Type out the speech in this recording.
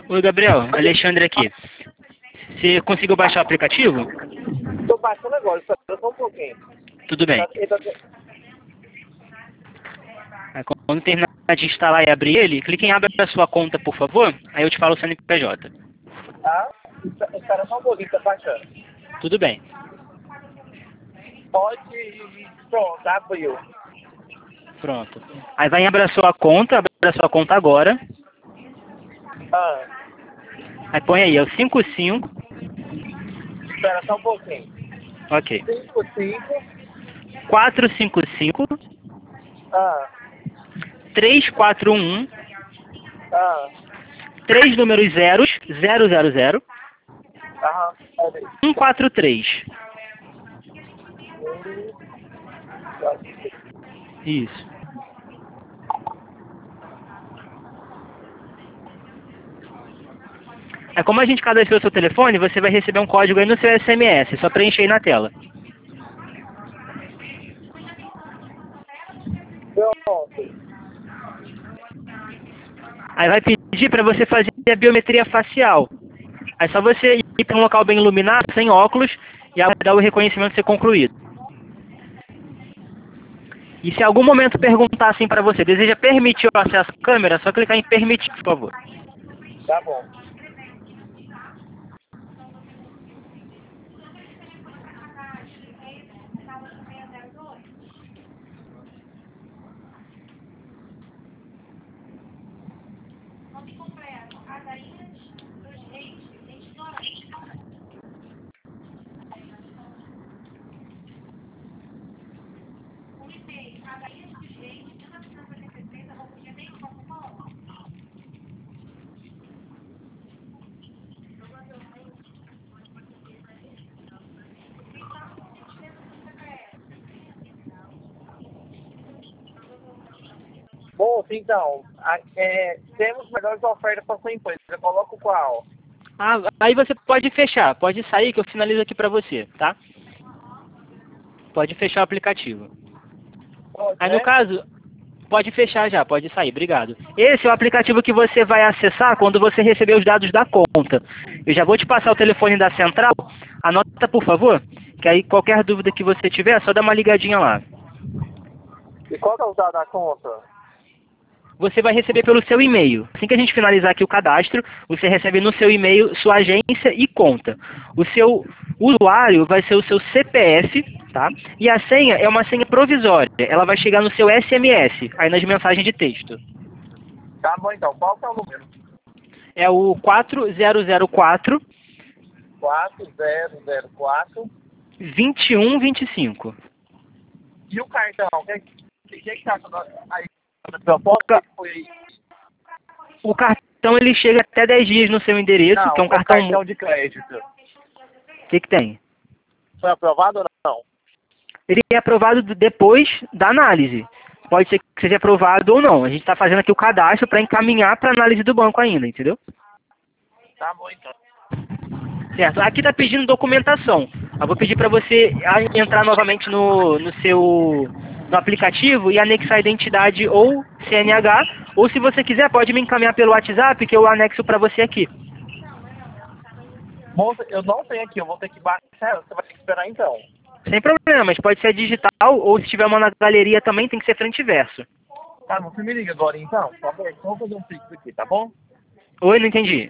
Oi, Gabriel. Alexandre aqui. Você conseguiu baixar o aplicativo? Tô baixando agora, espera só um pouquinho. Tudo bem. Ele tá... Aí, quando terminar de instalar e abrir ele, clique em Abra a sua conta, por favor. Aí eu te falo o CNPJ. Tá? Espera só um pouquinho, tá baixando. Tudo bem. Pode... Pronto, abriu. Pronto. Aí vai em Abra a sua conta agora. Ah, Aí põe aí, é o 55. espera só um pouquinho. Ok. 55. 455 Ah, 341 ah. 3 números zeros 000 Aham. 143. Isso. É como a gente cadastrou o seu telefone, você vai receber um código aí no seu SMS, só preencher aí na tela. Pronto. Aí vai pedir para você fazer a biometria facial. Aí só você ir para um local bem iluminado, sem óculos, e aguardar o reconhecimento ser concluído. E se em algum momento perguntar assim para você, deseja permitir o acesso à câmera, é só clicar em permitir, por favor. Tá bom. Bom, então, temos melhores ofertas para sua empresa. Eu coloco qual? Ah, aí você pode fechar, pode sair que eu finalizo aqui para você, tá? Pode fechar o aplicativo. Pode, Aí no né? caso, pode fechar já, pode sair, obrigado. Esse é o aplicativo que você vai acessar quando você receber os dados da conta. Eu já vou te passar o telefone da central, anota por favor, que aí qualquer dúvida que você tiver, é só dá uma ligadinha lá. E qual que é o dado da conta? Você vai receber pelo seu e-mail. Assim que a gente finalizar aqui o cadastro, você recebe no seu e-mail sua agência e conta. O seu usuário vai ser o seu CPF, tá? E a senha é uma senha provisória. Ela vai chegar no seu SMS, aí nas mensagens de texto. Tá bom, então. Qual que é o número? É o 4004 4004. 2125. E o cartão? O que tá aí? Proposta que foi... O cartão ele chega até 10 dias no seu endereço, Não, que é um o cartão. cartão de crédito. O que tem? Foi aprovado ou não? Ele é aprovado depois da análise. Pode ser que seja aprovado ou não. A gente está fazendo aqui o cadastro para encaminhar para análise do banco ainda, entendeu? Tá bom, então. Certo. Aqui está pedindo documentação. Eu vou pedir para você entrar novamente no aplicativo e anexar a identidade ou CNH, ou se você quiser pode me encaminhar pelo WhatsApp que eu anexo para você aqui. Moça, eu não tenho aqui, eu vou ter que baixar, você vai ter que esperar então. Sem problemas, pode ser digital ou se tiver uma na galeria também tem que ser frente e verso. Tá, você me liga agora então, por favor, só vou fazer um fix aqui, tá bom? Oi, não entendi.